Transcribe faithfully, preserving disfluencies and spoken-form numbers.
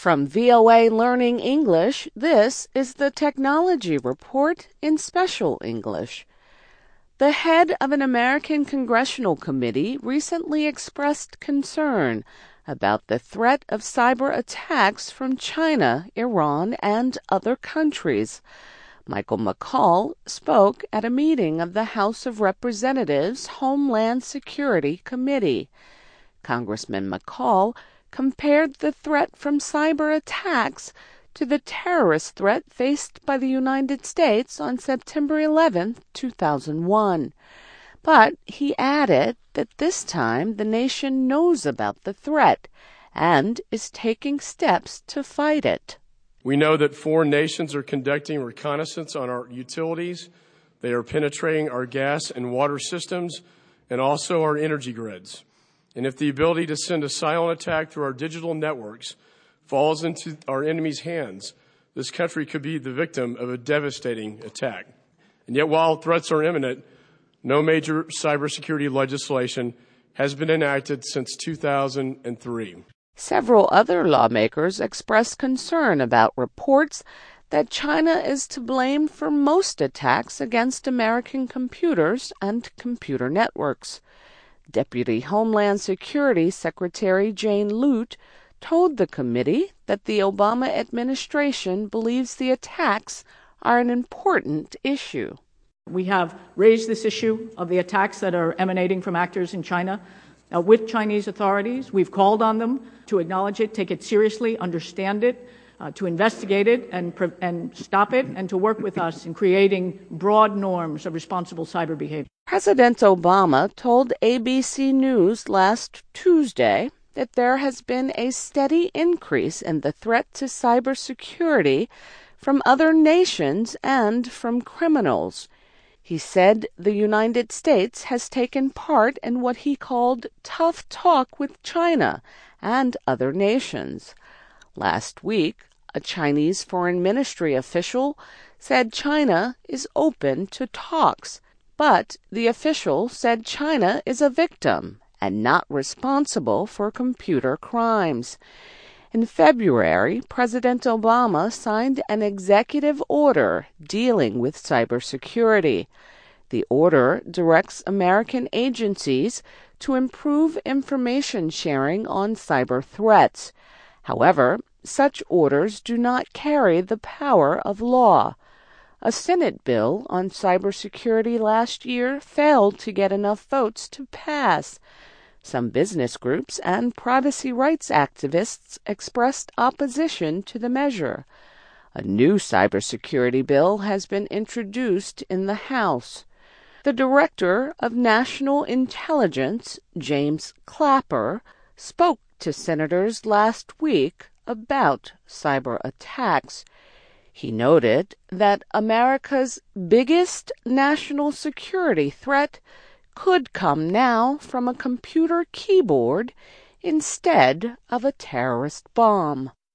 From V O A Learning English, this is the Technology Report in Special English. The head of an American congressional committee recently expressed concern about the threat of cyber attacks from China, Iran, and other countries. Michael McCaul spoke at a meeting of the House of Representatives Homeland Security Committee. Congressman McCaul compared the threat from cyber attacks to the terrorist threat faced by the United States on September eleventh, two thousand one. But he added that this time the nation knows about the threat and is taking steps to fight it. We know that foreign nations are conducting reconnaissance on our utilities. They are penetrating our gas and water systems and also our energy grids. And if the ability to send a silent attack through our digital networks falls into our enemy's hands, this country could be the victim of a devastating attack. And yet, while threats are imminent, no major cybersecurity legislation has been enacted since two thousand three. Several other lawmakers expressed concern about reports that China is to blame for most attacks against American computers and computer networks. Deputy Homeland Security Secretary Jane Lute told the committee that the Obama administration believes the attacks are an important issue. We have raised this issue of the attacks that are emanating from actors in China uh, with Chinese authorities. We've called on them to acknowledge it, take it seriously, understand it, uh, to investigate it and, pre- and stop it, and to work with us in creating broad norms of responsible cyber behavior. President Obama told A B C News last Tuesday that there has been a steady increase in the threat to cybersecurity from other nations and from criminals. He said the United States has taken part in what he called tough talk with China and other nations. Last week, a Chinese foreign ministry official said China is open to talks, but the official said China is a victim and not responsible for computer crimes. In February, President Obama signed an executive order dealing with cybersecurity. The order directs American agencies to improve information sharing on cyber threats. However, such orders do not carry the power of law. A Senate bill on cybersecurity last year failed to get enough votes to pass. Some business groups and privacy rights activists expressed opposition to the measure. A new cybersecurity bill has been introduced in the House. The Director of National Intelligence, James Clapper, spoke to senators last week about cyber attacks. He noted that America's biggest national security threat could come now from a computer keyboard instead of a terrorist bomb.